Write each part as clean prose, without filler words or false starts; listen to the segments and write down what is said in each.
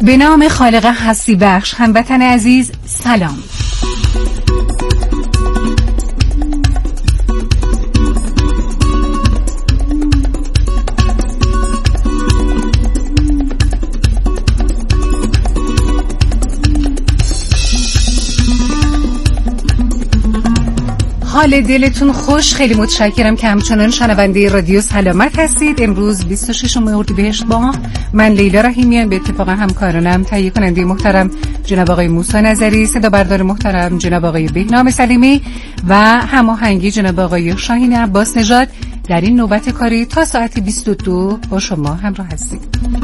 به نام خالق هستی بخش، هموطن عزیز، سلام. حال دلتون خوش؟ خیلی متشکرم که همچنان شنونده رادیو سلامت هستید. امروز 26 اردیبهشت ماه، من لیلا رحیمیان به اتفاق همکارانم تهیه کننده محترم جناب آقای موسی نظری، صدا بردار محترم جناب آقای بهنام سلیمی و هماهنگی جناب آقای شاهین عباس نژاد در این نوبت کاری تا ساعت 22 با شما همراه هستیم.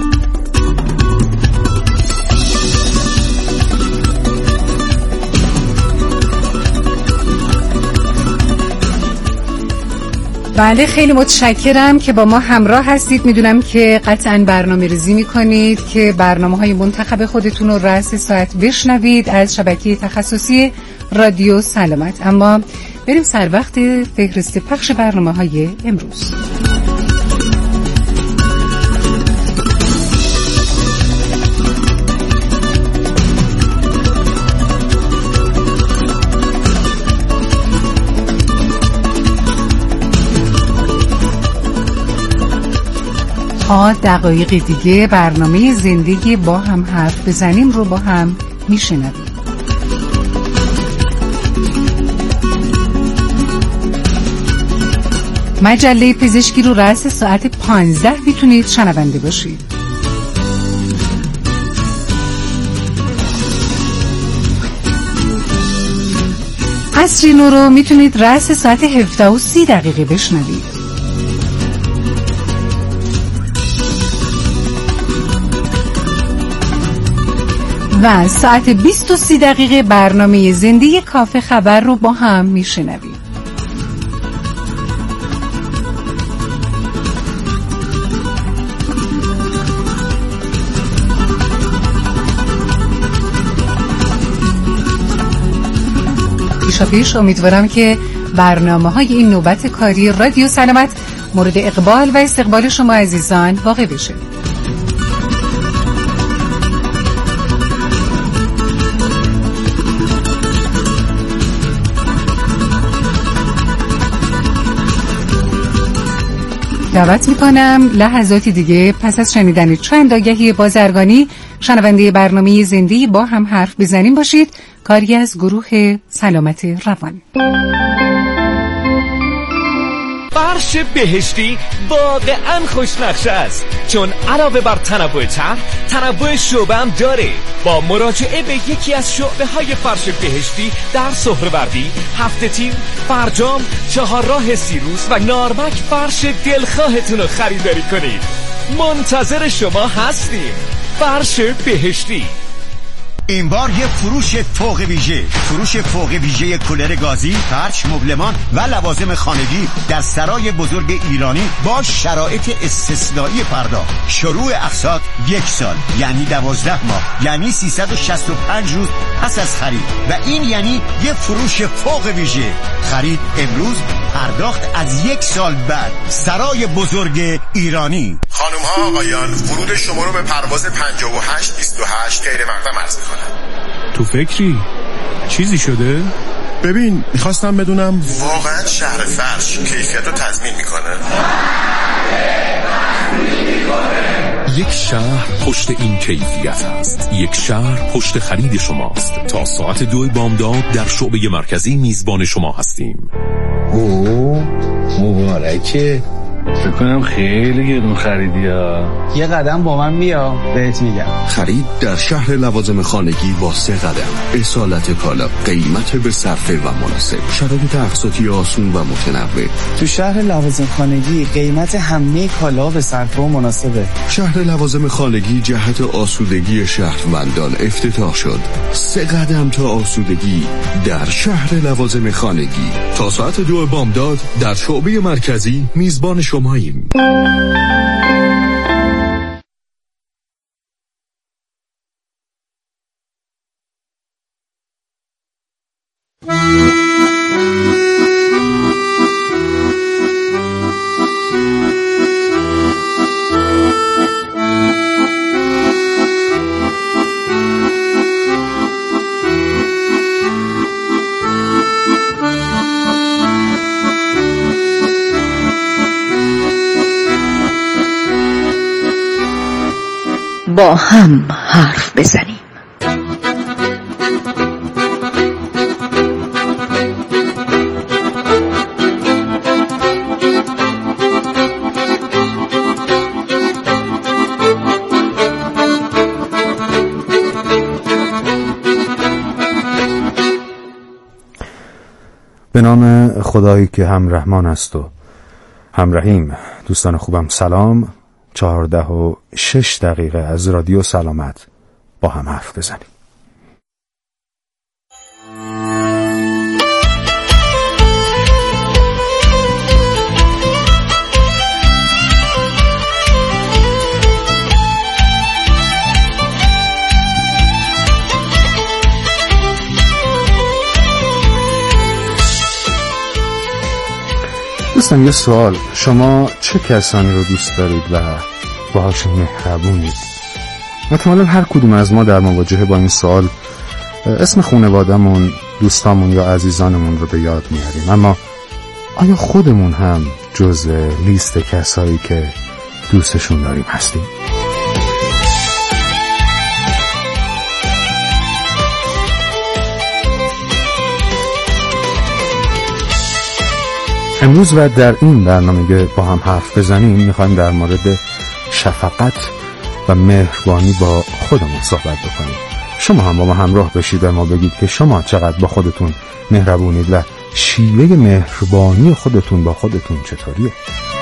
بله، خیلی متشکرم که با ما همراه هستید. میدونم که قطعاً برنامه ریزی میکنید که برنامه‌های منتخب خودتون رو رأس ساعت بشنوید از شبکه تخصصی رادیو سلامت. اما بریم سر وقت فهرست پخش برنامه‌های امروز. تا دقایق دیگه برنامه زندگی با هم حرف بزنیم رو با هم میشنویم. مجله پزشکی رو رأس ساعت 15 میتونید شنونده باشید. عصری نو رو میتونید رأس ساعت 17:30 بشنوید. و ساعت 20:30 برنامه زنده کافه خبر رو با هم میشنویم. پیش امیدوارم که برنامه‌های این نوبت کاری رادیو سلامت مورد اقبال و استقبال شما عزیزان واقع بشه. دعوت میکنم لحظاتی دیگه پس از شنیدن چند آگهی بازرگانی شنونده برنامه زنده با هم حرف بزنیم باشید، کاری از گروه سلامت روان. فرش بهشتی واقعا خوشنقشه است، چون علاوه بر تنوع طرح، تنوع شعبه هم داره. با مراجعه به یکی از شعبه های فرش بهشتی در سهروردی، هفته تیر، فرجام، چهارراه سیروس و نارمک فرش دلخواهتون رو خریداری کنید. منتظر شما هستیم. فرش بهشتی. این بار یه فروش فوق ویژه کولر گازی، فرش، مبلمان و لوازم خانگی در سرای بزرگ ایرانی با شرایط استثنایی پرداخت. شروع اقساط 1 سال، یعنی 12 ماه، یعنی 365 روز پس از خرید. و این یعنی یه فروش فوق ویژه. خرید امروز، پرداخت از 1 سال بعد. سرای بزرگ ایرانی. خانم ها آقایان، ورود شما رو به پرواز 5828 غیر مقدم عرض می‌کنم. تو فکری؟ چیزی شده؟ ببین، میخواستم بدونم واقعا شهر فرش کیفیت رو تضمین میکنه؟ یک شهر پشت این کیفیت است. یک شهر پشت خرید شماست. تا ساعت 2 بامداد در شعبه مرکزی میزبان شما هستیم. مبارکه. فکر کنم خیلی گرون خریدی ها. یه قدم با من بیا بهت میگم. خرید در شهر لوازم خانگی با 3 قدم. اصالت کالا، قیمت به صرفه و مناسب، شرایط اقساطی آسون و متنوع. تو شهر لوازم خانگی قیمت همه کالا به صرفه و مناسبه. شهر لوازم خانگی جهت آسودگی شهروندان افتتاح شد. 3 قدم تا آسودگی در شهر لوازم خانگی. تا ساعت 2 بامداد در شعبه مرکزی میزبان شماییم. با هم حرف بزنیم. به نام خدایی که هم رحمان است و هم رحیم. دوستان خوبم سلام. 14:06 از رادیو سلامت با هم حرف بزنیم. دوستان یه سوال، شما چه کسانی رو دوست دارید و باهاشون مهربونید؟ احتمالاً هر کدوم از ما در مواجهه با این سوال اسم خانواده‌مون، دوستامون یا عزیزانمون رو به یاد میاریم، اما آیا خودمون هم جزء لیست کسایی که دوستشون داریم هستیم؟ امروز و در این برنامه با هم حرف بزنیم میخوایم در مورد شفقت و مهربانی با خودمون صحبت بکنیم. شما هم با ما همراه بشید و ما بگید که شما چقدر با خودتون مهربونید و شیوه مهربانی خودتون با خودتون چطوریه؟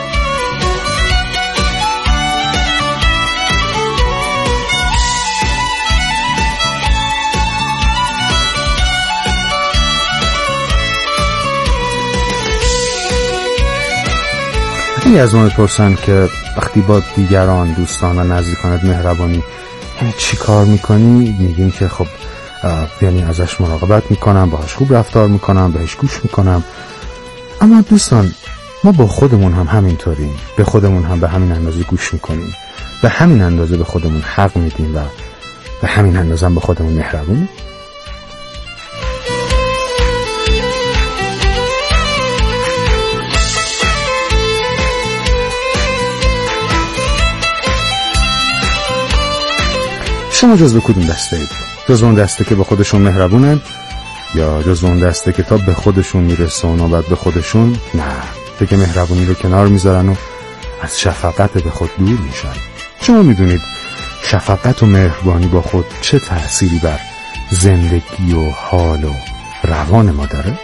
خیلی از ما میپرسن که وقتی با دیگران، دوستان و نزدیکانت مهربانی یعنی چی کار میکنی؟ میگیم که خب یعنی ازش مراقبت میکنم، باهاش خوب رفتار میکنم، بهش گوش میکنم. اما دوستان ما با خودمون هم همینطوریم، به خودمون هم به همین اندازه گوش میکنیم، به همین اندازه به خودمون حق میدیم و به همین اندازه هم به خودمون مهربونیم. شما جزو کدوم دسته اید؟ جزو اون دسته که به خودشون مهربونن یا جزو اون دسته که تا به خودشون میرسه و بعد به خودشون نه دیگه مهربونی رو کنار میذارن و از شفقت به خود دور میشن؟ شما میدونید شفقت و مهربانی با خود چه تأثیری بر زندگی و حال و روان ما داره؟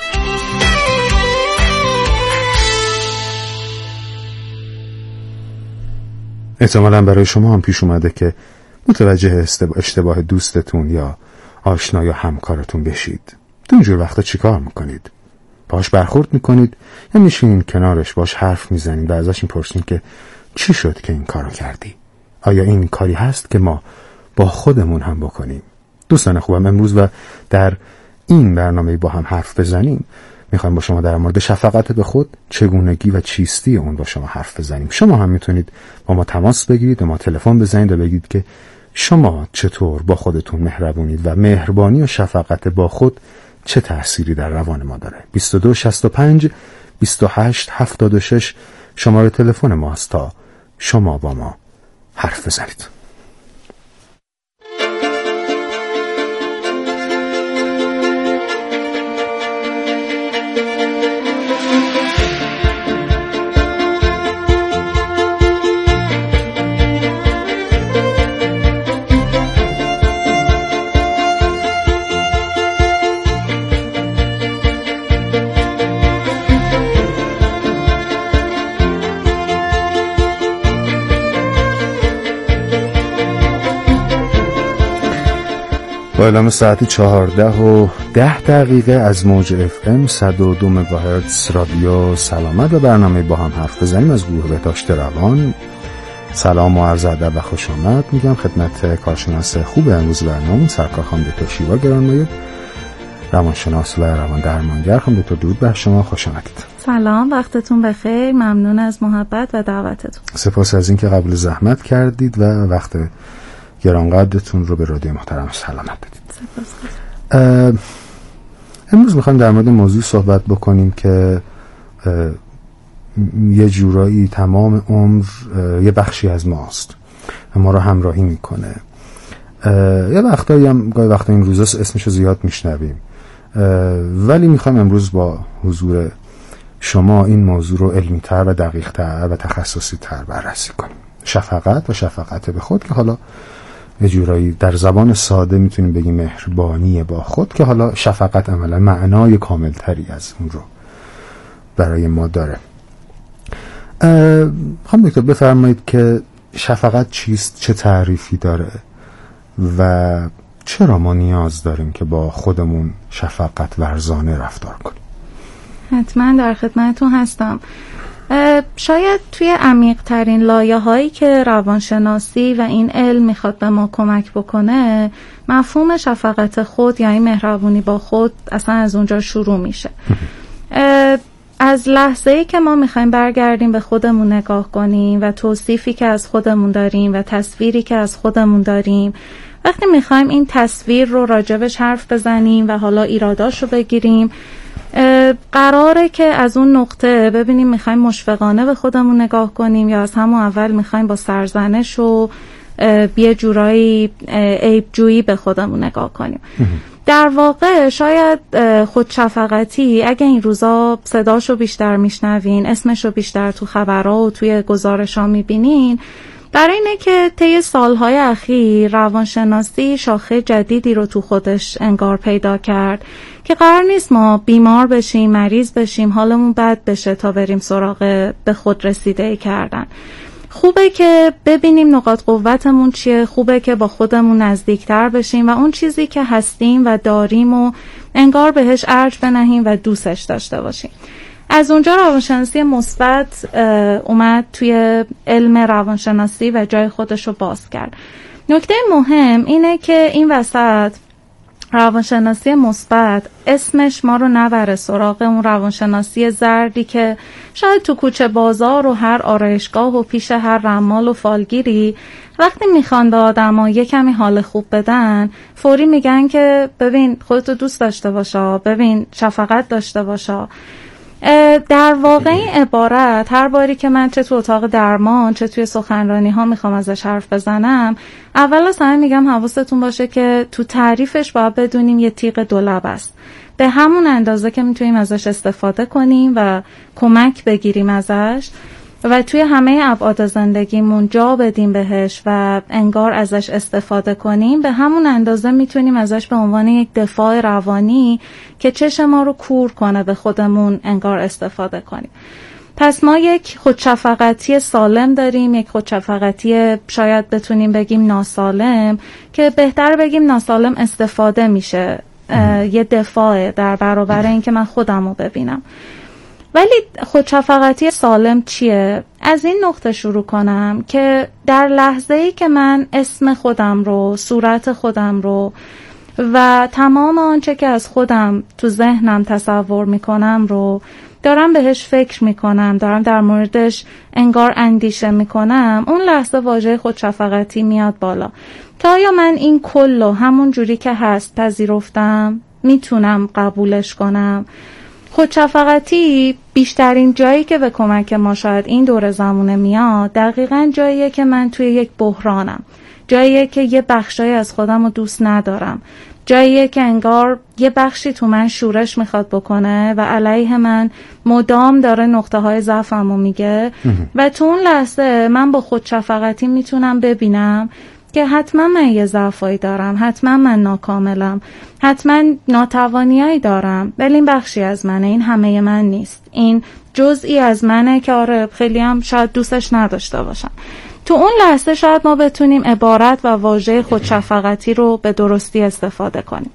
احتمالاً برای شما هم پیش اومده که متوجه اشتباه دوستتون یا آشنا یا همکارتون بشید. تو اینجور وقتا چی کار میکنید؟ باهاش برخورد میکنید یا میشینین کنارش باهاش حرف میزنید و ازش میپرسین که چی شد که این کارو کردی؟ آیا این کاری هست که ما با خودمون هم بکنیم؟ دوستان خوبم امروز و در این برنامه با هم حرف بزنیم میخوایم با شما در مورد شفقت به خود، چگونگی و چیستی اون با شما حرف بزنیم. شما هم میتونید با ما تماس بگیرید و ما تلفن بزنید و بگید که شما چطور با خودتون مهربونید و مهربانی و شفقت با خود چه تأثیری در روان ما داره. 2265 28 76 شماره تلفن ماست تا شما با ما حرف بزنید. با اعلام ساعتی 14:10 از موج FM 102 مگاهرتز رادیو سلامت و برنامه با هم حرف بزنیم از گروه بهداشت روان سلام و عرض ادب و خوش آمد میگم خدمت کارشناس خوب امروز برنامه سرکار خانم دکتر شیوا گرانمایه، روانشناس و روان درمانگر. خانم دکتر درود بر شما، خوش آمدید. سلام، وقتتون بخیر، ممنون از محبت و دعوتتون. سپاس از اینکه قبول زحمت کردید و وقت گرانقدرتون رو به رادیو محترم سلامت دادید. امروز میخوایم در مورد موضوع صحبت بکنیم که یه جورایی تمام عمر یه بخشی از ماست. ما رو همراهی میکنه. یه وقتایی هم گاهی وقتا این روزا اسمشو زیاد میشنویم، ولی میخوایم امروز با حضور شما این موضوع رو علمی‌تر و دقیق‌تر و تخصصی‌تر بررسی کنیم. شفقت و شفقت به خود که حالا یه جورایی در زبان ساده میتونیم بگیم مهربانی با خود، که حالا شفقت عملا معنای کاملتری از اون رو برای ما داره. خانم دکتر بفرمایید که شفقت چیست، چه تعریفی داره و چرا ما نیاز داریم که با خودمون شفقت ورزانه رفتار کنیم؟ حتما در خدمتتون هستم. شاید توی عمیق ترین لایه هایی که روانشناسی و این علم میخواد به ما کمک بکنه، مفهوم شفقت خود یعنی مهربونی با خود اصلا از اونجا شروع میشه. از لحظه‌ای که ما میخوایم برگردیم به خودمون نگاه کنیم و توصیفی که از خودمون داریم و تصویری که از خودمون داریم، وقتی میخوایم این تصویر رو راجبش حرف بزنیم و حالا ایراداشو بگیریم، قراره که از اون نقطه ببینیم میخوایم مشفقانه به خودمون نگاه کنیم یا از همون اول میخوایم با سرزنش و یه جورایی عیبجویی به خودمون نگاه کنیم. در واقع شاید خودشفقتی اگه این روزا صداشو بیشتر میشنوین، اسمشو بیشتر تو خبرها و توی گزارش‌ها میبینین، برای اینه که طی سالهای اخیر روانشناسی شاخه جدیدی رو تو خودش انگار پیدا کرد که قرار نیست ما بیمار بشیم، مریض بشیم، حالمون بد بشه تا بریم سراغ به خود رسیده کردن. خوبه که ببینیم نقاط قوتمون چیه، خوبه که با خودمون نزدیکتر بشیم و اون چیزی که هستیم و داریم و انگار بهش ارج بنهیم و دوستش داشته باشیم. از اونجا روانشناسی مثبت اومد توی علم روانشناسی و جای خودش رو باز کرد. نکته مهم اینه که این وسط روانشناسی مثبت اسمش ما رو نبره سراغ اون روانشناسی زردی که شاید تو کوچه بازار و هر آرایشگاه و پیش هر رمال و فالگیری وقتی میخوان به آدما یه کمی حال خوب بدن فوری میگن که ببین خودتو دوست داشته باشا، ببین شفقت داشته باشا. در واقع این عبارت هر باری که من چه تو اتاق درمان چه توی سخنرانی ها میخوام ازش حرف بزنم، اول از همه میگم حواستون باشه که تو تعریفش باید بدونیم یه تیغ دولب است. به همون اندازه که میتونیم ازش استفاده کنیم و کمک بگیریم ازش و توی همه ابعاد زندگیمون جا بدیم بهش و انگار ازش استفاده کنیم، به همون اندازه میتونیم ازش به عنوان یک دفاع روانی که چشم ما رو کور کنه به خودمون انگار استفاده کنیم. پس ما یک خودشفقتی سالم داریم، یک خودشفقتی شاید بتونیم بگیم ناسالم، که بهتر بگیم ناسالم استفاده میشه، یه دفاع در برابر این که من خودم رو ببینم. ولی خودشفقتی سالم چیه؟ از این نقطه شروع کنم که در لحظه‌ای که من اسم خودم رو، صورت خودم رو و تمام آنچه که از خودم تو ذهنم تصور میکنم رو دارم بهش فکر میکنم، دارم در موردش انگار اندیشه میکنم، اون لحظه واژه خودشفقتی میاد بالا. تا آیا من این کلو همون جوری که هست پذیرفتم، میتونم قبولش کنم؟ خودشفقتی بیشترین جایی که به کمک ما شاید این دور زمونه میاد دقیقاً جاییه که من توی یک بحرانم، جاییه که یه بخشای از خودم رو دوست ندارم، جاییه که انگار یه بخشی تو من شورش میخواد بکنه و علیه من مدام داره نقطه های ضعفم رو میگه و تو اون لحظه من با خودشفقتی میتونم ببینم که حتما من یه ضعفایی دارم، حتما من ناکاملم، حتما ناتوانیایی دارم، ولی این بخشی از منه، این همه من نیست، این جزئی از منه که آره خیلی هم شاید دوستش نداشته باشم. تو اون لحظه شاید ما بتونیم عبارت و واژه خودشفقتی رو به درستی استفاده کنیم.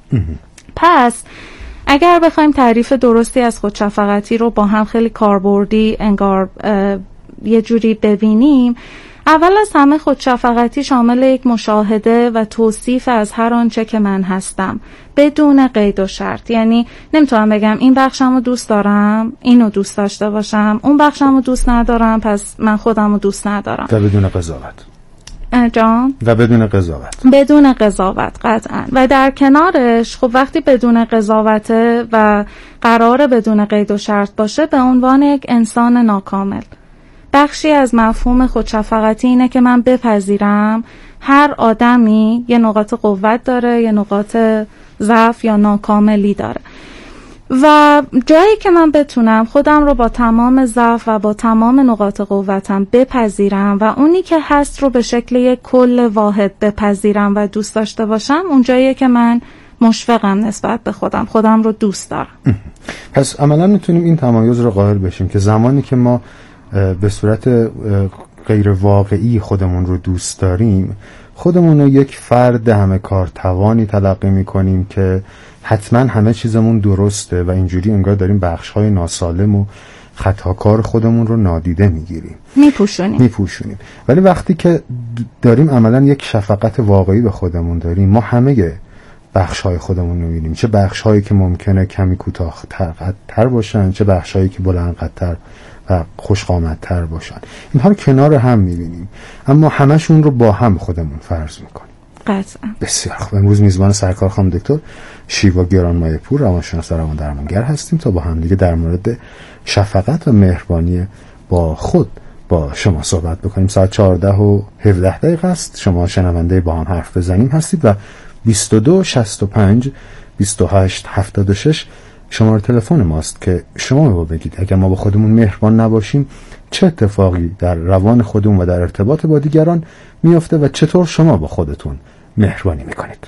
پس اگر بخوایم تعریف درستی از خودشفقتی رو با هم خیلی کاربردی انگار یه جوری ببینیم، اول از همه خودشفقتی شامل یک مشاهده و توصیف از هر آنچه که من هستم بدون قید و شرط. یعنی نمیتونم بگم این بخشم رو دوست دارم اینو دوست داشته باشم، اون بخشم رو دوست ندارم پس من خودم رو دوست ندارم. و بدون قضاوت. جان؟ و بدون قضاوت. بدون قضاوت قطعا. و در کنارش خب وقتی بدون قضاوته و قراره بدون قید و شرط باشه، به عنوان یک انسان ناکامل، بخشی از مفهوم خودشفقتی اینه که من بپذیرم هر آدمی یه نقاط قوت داره، یه نقاط ضعف یا ناکاملی داره و جایی که من بتونم خودم رو با تمام ضعف و با تمام نقاط قوتم بپذیرم و اونی که هست رو به شکل یک کل واحد بپذیرم و دوست داشته باشم، اون جاییه که من مشفقم نسبت به خودم رو دوست دارم. پس عملا میتونیم این تمایز رو قائل بشیم که زمانی که ما به صورت غیر واقعی خودمون رو دوست داریم، خودمون رو یک فرد همه کارتوانی تلقی میکنیم که حتما همه چیزمون درسته و اینجوری انگار داریم بخش‌های ناسالم و خطاکار خودمون رو نادیده میگیریم، میپوشونیم. ولی وقتی که داریم عملا یک شفقت واقعی به خودمون داریم، ما همه بخش‌های خودمون رو می‌بینیم، چه بخش‌هایی که ممکنه کمی کوتاه‌تر باشن، چه بخش‌هایی که بلندقدر و خوشقامت‌تر باشن. اینها رو کنار هم می‌بینیم، اما همشون رو با هم خودمون فرض می‌کنیم. قطعا. بسیار خوب. امروز میزبان سرکار خانم دکتر شیوا گرانمایه پور، روانشناس و روان‌درمانگر هستیم تا با هم دیگه در مورد شفقت و مهربانی با خود با شما صحبت بکنیم. ساعت 14:17 است. شما شنونده با هم حرف بزنیم هستید و 22 65 28 76 شماره تلفن ماست که شما به ما بگید اگر ما با خودمون مهربان نباشیم چه اتفاقی در روان خودمون و در ارتباط با دیگران میفته و چطور شما با خودتون مهربانی میکنید.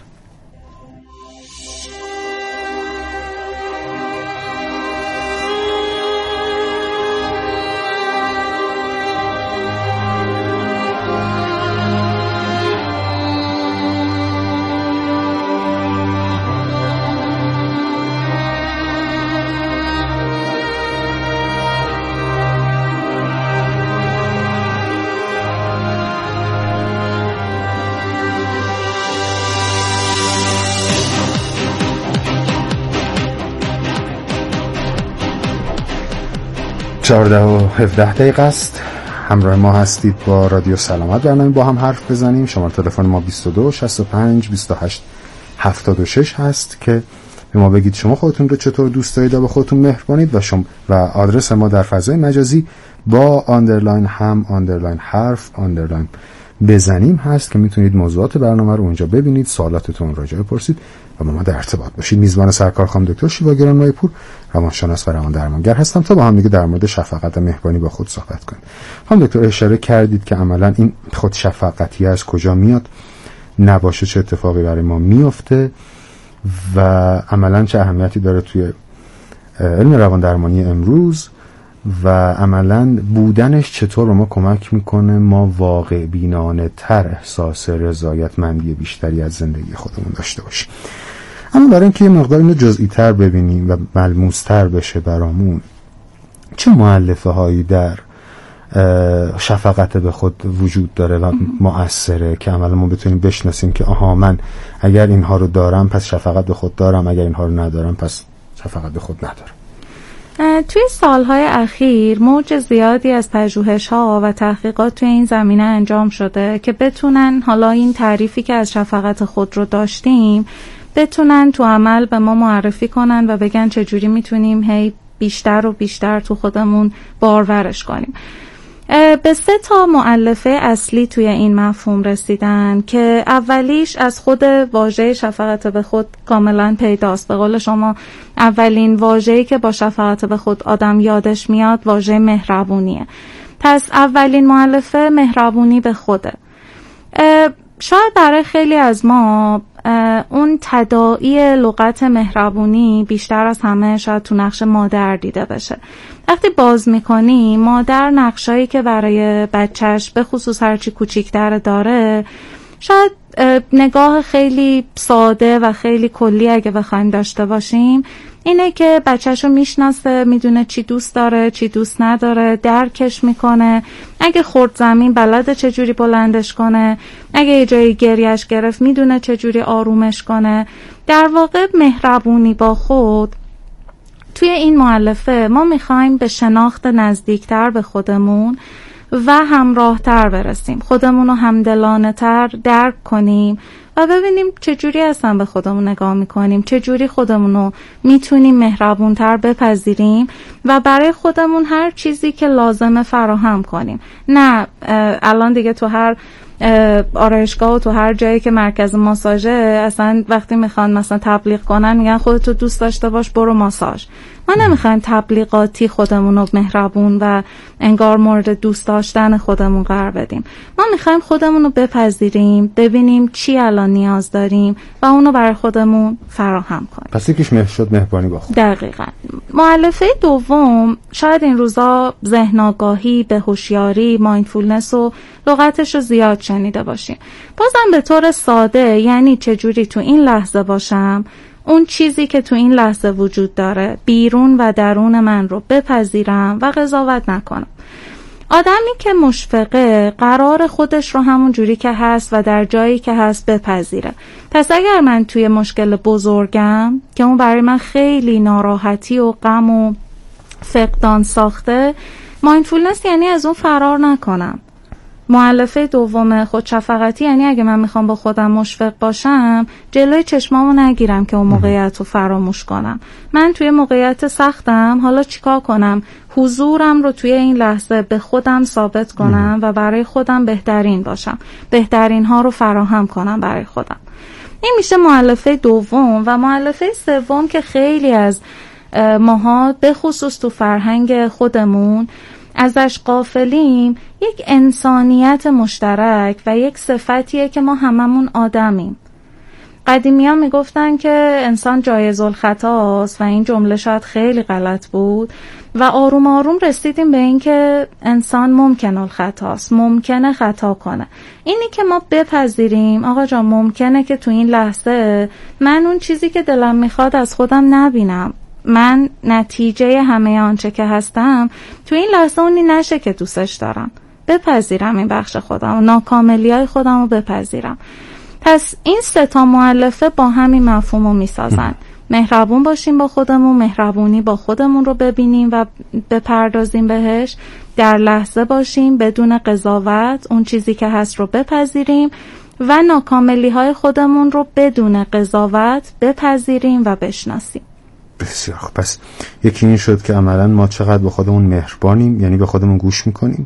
چهارده و 17 دقیقه است. همراه ما هستید با رادیو سلامت، برنامه با هم حرف بزنیم. شماره تلفن ما 22 65 28 76 هست که به ما بگید شما خودتون رو چطور دوست دارید و به خودتون مهربانید و آدرس ما در فضای مجازی با آندرلاین هم آندرلاین حرف آندرلاین بزنیم هست که میتونید موضوعات برنامه رو اونجا ببینید، سوالاتتون راجع بپرسید و با ما در ارتباط باشید. میزبان سرکار خانم دکتر شیوا گرانمایه پور، روانشناس و روان‌درمانگر هستم تا با هم دیگه در مورد شفقت و مهربانی با خود صحبت کنیم. خانم دکتر اشاره کردید که عملا این خود شفقتی از کجا میاد، نباشه چه اتفاقی برای ما میفته و عملا چه اهمیتی داره توی علم روان‌درمانی امروز و عملاً بودنش چطور به ما کمک میکنه ما واقع بینانه تر احساس رضایتمندی بیشتری از زندگی خودمون داشته باشیم. اما برای اینکه یه مقدار اینو جزئی تر ببینیم و ملموس تر بشه برامون، چه مؤلفه هایی در شفقت به خود وجود داره و مؤثره که عملا ما بتونیم بشناسیم که آها من اگر اینها رو دارم پس شفقت به خود دارم، اگر اینها رو ندارم پس شفقت به خود ندارم. توی سالهای اخیر موج زیادی از پژوهش‌ها و تحقیقات توی این زمینه انجام شده که بتونن حالا این تعریفی که از شفقت خود رو داشتیم بتونن تو عمل به ما معرفی کنن و بگن چجوری میتونیم هی بیشتر و بیشتر تو خودمون بارورش کنیم. به 3 مؤلفه اصلی توی این مفهوم رسیدن که اولیش از خود واژه شفقت به خود کاملا پیداست. به قول شما اولین واژه‌ای که با شفقت به خود آدم یادش میاد واژه مهربونیه. پس اولین مؤلفه مهربونی به خوده. شاید برای خیلی از ما اون تداعی لغت مهربونی بیشتر از همه شاید تو نقش مادر دیده بشه. وقتی باز میکنی مادر نقشایی که برای بچهش به خصوص هرچی کوچیک‌تر داره شاید نگاه خیلی ساده و خیلی کلی اگه بخوایم داشته باشیم اینه که بچه‌شو میشناسه، میدونه چی دوست داره چی دوست نداره، درکش میکنه، اگه خورد زمین بلده چجوری بلندش کنه، اگه یه جایی گریهش گرفت میدونه چجوری آرومش کنه. در واقع مهربونی با خود توی این مؤلفه ما میخوایم به شناخت نزدیکتر به خودمون و همراه تر برسیم، خودمون رو همدلانه تر درک کنیم و ببینیم چجوری اصلا به خودمون نگاه میکنیم، چجوری خودمون رو میتونیم مهربون تر بپذیریم و برای خودمون هر چیزی که لازمه فراهم کنیم. نه الان دیگه تو هر آرایشگاه و تو هر جایی که مرکز ماساژه اصلا وقتی میخوان مثلا تبلیغ کنن میگن خودتو دوست داشته باش برو ماساژ. ما نمیخوایم تبلیغاتی خودمون رو مهربون و انگار مورد دوست داشتن خودمون قرار بدیم. ما میخوایم خودمون رو بپذیریم، ببینیم چی الان نیاز داریم و اونو برای خودمون فراهم کنیم. پس یکیش مهربانی با خود. دقیقاً. مؤلفه دوم، شاید این روزا ذهن آگاهی، به هوشیاری، مایندفولنس و لغتش رو زیاد شنیده باشیم. بازم به طور ساده یعنی چجوری تو این لحظه باشم، اون چیزی که تو این لحظه وجود داره بیرون و درون من رو بپذیرم و قضاوت نکنم. آدمی که مشفقه قرار خودش رو همون جوری که هست و در جایی که هست بپذیره. پس اگر من توی مشکل بزرگم که اون برای من خیلی ناراحتی و غم و فقدان ساخته، مایندفولنس یعنی از اون فرار نکنم. مؤلفه دوم خودشفقتی یعنی اگه من میخوام با خودم مشفق باشم جلوی چشمامو نگیرم که اون موقعیت رو فراموش کنم. من توی موقعیت سختم، حالا چیکار کنم؟ حضورم رو توی این لحظه به خودم ثابت کنم و برای خودم بهترین باشم، بهترین ها رو فراهم کنم برای خودم. این میشه مؤلفه دوم. و مؤلفه سوم که خیلی از ماها به خصوص تو فرهنگ خودمون ازش غافلیم، یک انسانیت مشترک و یک صفتیه که ما هممون آدمیم. قدیمی‌ها میگفتن که انسان جایز الخطاست و این جمله شاید خیلی غلط بود و آروم آروم رسیدیم به این که انسان ممکن الخطاست، ممکنه خطا کنه. اینی که ما بپذیریم آقا جان ممکنه که تو این لحظه من اون چیزی که دلم میخواد از خودم نبینم، من نتیجه همه آنچه که هستم تو این لحظه اونی نشه که دوستش دارم. بپذیرم این بخش خودم و ناکاملی‌های خودم رو بپذیرم. پس این سه تا مؤلفه با همین مفهوم رو میسازن. مهربون باشیم با خودمون، مهربونی با خودمون رو ببینیم و بپردازیم بهش، در لحظه باشیم بدون قضاوت، اون چیزی که هست رو بپذیریم و ناکاملی‌های خودمون رو بدون قضاوت بپذیریم و بشناسیم. بسیار خوب. پس یکی این شد که عملا ما چقدر به خودمون مهربانیم، یعنی به خودمون گوش میکنیم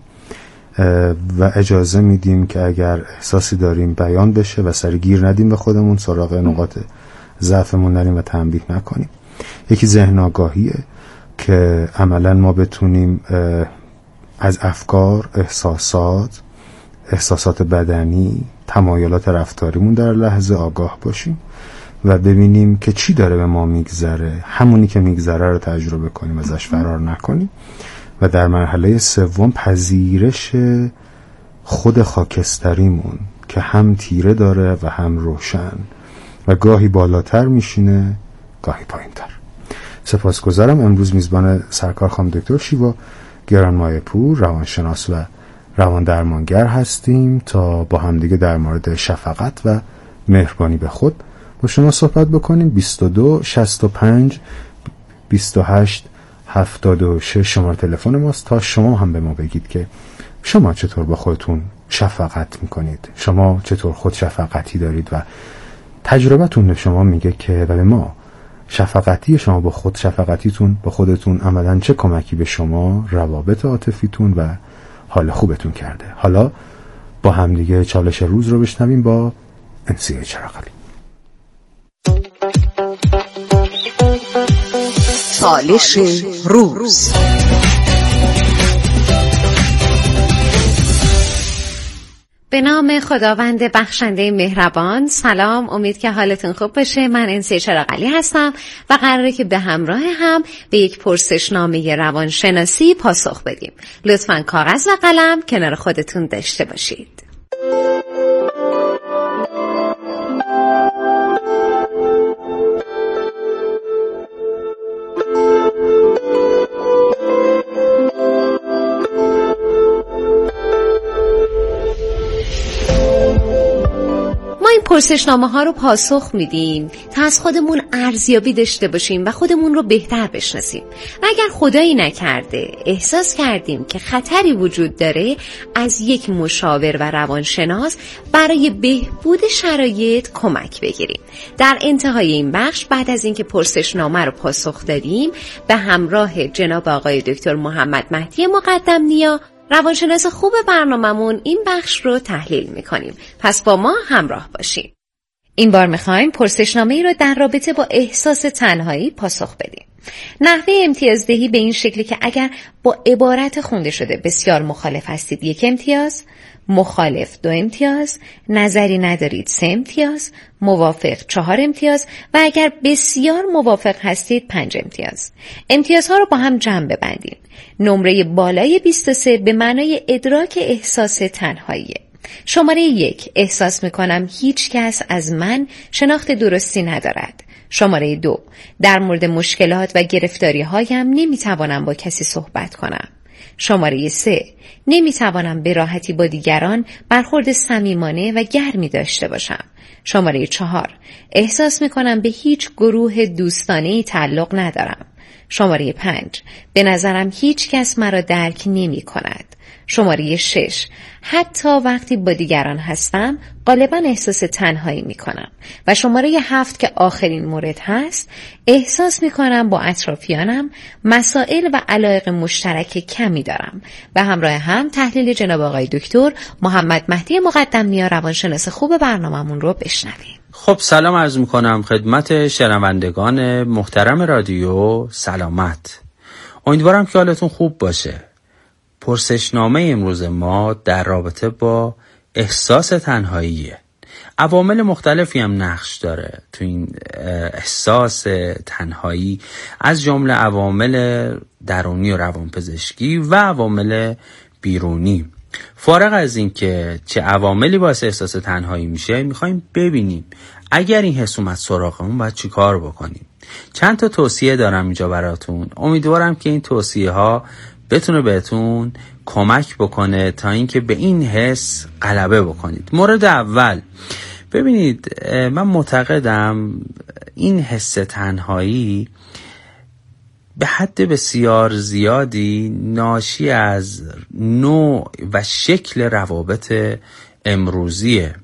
و اجازه میدیم که اگر احساسی داریم بیان بشه و سری گیر ندیم به خودمون، سراغ نقاط ضعفمون نریم و تنبیه نکنیم. یکی ذهن آگاهیه که عملا ما بتونیم از افکار، احساسات بدنی، تمایلات رفتاریمون در لحظه آگاه باشیم و ببینیم که چی داره به ما میگذره، همونی که میگذره رو تجربه کنیم، ازش فرار نکنیم. و در مرحله سوم پذیرش خود خاکستریمون که هم تیره داره و هم روشن و گاهی بالاتر میشینه گاهی پایینتر. سپاسگزارم. امروز میزبان سرکار خانم دکتر شیوا گرانمایه پور، روانشناس و روان درمانگر هستیم تا با همدیگه در مورد شفقت و مهربانی به خود با شما صحبت بکنیم. 22 65 28 76 شماره تلفن ماست تا شما هم به ما بگید که شما چطور با خودتون شفقت میکنید، شما چطور خود شفقتی دارید و تجربتون به شما میگه که و به ما شفقتی شما با خود شفقتیتون با خودتون عملاً چه کمکی به شما، روابط عاطفیتون و حال خوبتون کرده. حالا با همدیگه چالش روز رو بشنویم با انسیه چراغلی. چالش روز. به نام خداوند بخشنده مهربان. سلام، امید که حالتون خوب باشه. من انسیه چراغلی هستم و قراره که به همراه هم به یک پرسشنامه روانشناسی پاسخ بدیم. لطفاً کاغذ و قلم کنار خودتون داشته باشید. پرسشنامه ها رو پاسخ میدیم تا از خودمون ارزیابی داشته باشیم و خودمون رو بهتر بشناسیم. و اگر خدایی نکرده احساس کردیم که خطری وجود داره، از یک مشاور و روانشناس برای بهبود شرایط کمک بگیریم. در انتهای این بخش، بعد از اینکه پرسشنامه رو پاسخ دادیم، به همراه جناب آقای دکتر محمد مهدی مقدم نیا، روانشناس خوب برناممون، این بخش رو تحلیل میکنیم. پس با ما همراه باشیم. این بار میخوایم پرسشنامه‌ای رو در رابطه با احساس تنهایی پاسخ بدیم. نحوه امتیازدهی به این شکلی که اگر با عبارت خونده شده بسیار مخالف هستید 1 امتیاز، مخالف 2 امتیاز، نظری ندارید 3 امتیاز، موافق 4 امتیاز و اگر بسیار موافق هستید 5 امتیاز. امتیازها رو با هم جمع ببندیم. نمره بالای 23 به معنای ادراک احساس تنهاییه. شماره 1: احساس میکنم هیچ کس از من شناخت درستی ندارد. شماره 2: در مورد مشکلات و گرفتاری هایم نمیتوانم با کسی صحبت کنم. شماره 3: نمیتوانم به راحتی با دیگران برخورد صمیمانه و گرمی داشته باشم. شماره 4: احساس میکنم به هیچ گروه دوستانه‌ای تعلق ندارم. شماره 5: به نظرم هیچ کس مرا درک نمی کند. شماره 6: حتی وقتی با دیگران هستم غالبا احساس تنهایی می کنم. و شماره 7 که آخرین مورد هست، احساس می کنم با اطرافیانم مسائل و علایق مشترک کمی دارم. به همراه هم تحلیل جناب آقای دکتر محمد مهدی مقدم نیا، روانشناس خوب برنامه‌مون رو بشنویم. خب سلام عرض میکنم خدمت شنوندگان محترم رادیو سلامت. امیدوارم که حالتون خوب باشه. پرسشنامه امروز ما در رابطه با احساس تنهاییه. عوامل مختلفی هم نقش داره تو این احساس تنهایی، از جمله عوامل درونی و روانپزشکی و عوامل بیرونی. فارغ از این که چه عواملی باعث احساس تنهایی میشه، میخوایم ببینیم اگر این حس اومد سراغمون باید چی کار بکنیم. چند تا توصیه دارم اینجا براتون. امیدوارم که این توصیه ها بتونه بهتون کمک بکنه تا اینکه به این حس غلبه بکنید. مورد اول، ببینید من معتقدم این حس تنهایی به حد بسیار زیادی ناشی از نوع و شکل روابط امروزیه.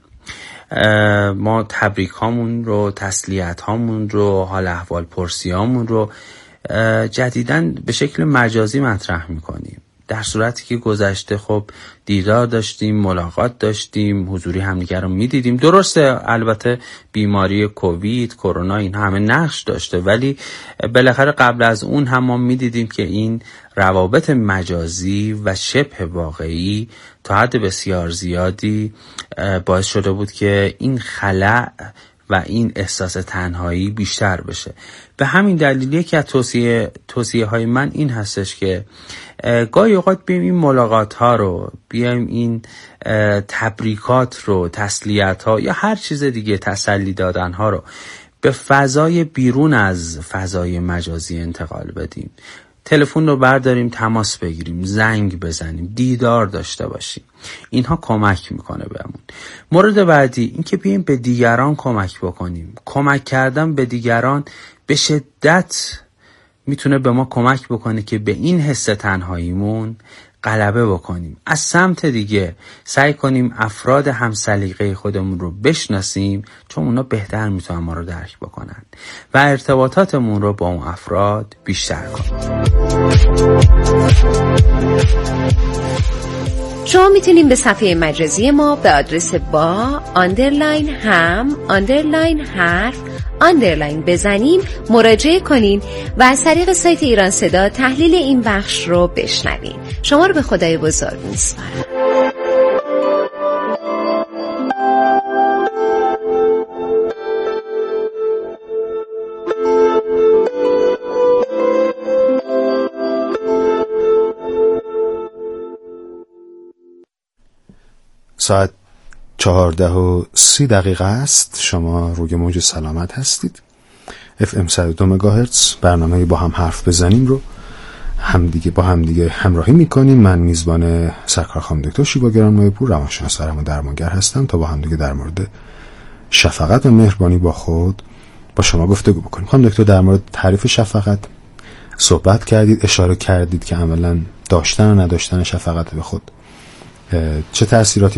ما تبریک هامون رو، تسلیت هامون رو، حال احوال پرسی هامون رو جدیداً به شکل مجازی مطرح میکنیم، در صورتی که گذشته خب دیدار داشتیم، ملاقات داشتیم، حضوری همدیگر رو میدیدیم. درسته البته بیماری کووید، کرونا، این همه نقش داشته، ولی بالاخره قبل از اون هم ما میدیدیم که این روابط مجازی و شبه واقعی تا حد بسیار زیادی باعث شده بود که این خلأ و این احساس تنهایی بیشتر بشه. به همین دلیلیه که توصیه های من این هستش که گاهی اوقات بیایم این ملاقات ها رو، بیایم این تبریکات رو، تسلیت ها یا هر چیز دیگه، تسلی دادن ها رو به فضای بیرون از فضای مجازی انتقال بدیم. تلفن رو برداریم، تماس بگیریم، زنگ بزنیم، دیدار داشته باشیم. اینها کمک میکنه بهمون. مورد بعدی این که بیایم به دیگران کمک بکنیم. کمک کردن به دیگران به شدت میتونه به ما کمک بکنه که به این حس تنهاییمون غلبه بکنیم. از سمت دیگه سعی کنیم افراد همسلیقه خودمون رو بشناسیم، چون اونا بهتر میتونن ما رو درک بکنن و ارتباطاتمون رو با اون افراد بیشتر کنیم. شما میتونیم به صفحه مجازی ما به آدرس با _هم_حرف_ بزنین، مراجعه کنین و از طریق سایت ایران صدا تحلیل این بخش رو بشنوین. شما رو به خدای بزرگ میسپارم. ساعت 14:30 است. شما روی موج سلامت هستید. FM 102 مگاهرتز. برنامه با هم حرف بزنیم رو با همدیگه همراهی میکنیم. من میزبان سرکار خانم دکتر شیوا گرانمایه‌پور، روانشناس و درمانگر هستم تا با همدیگه در مورد شفقت و مهربانی با خود با شما گفتگو بکنیم. خانم دکتر در مورد تعریف شفقت صحبت کردید، اشاره کردید که عملا داشتن و نداشتن شفقت به خود چه تأثیراتی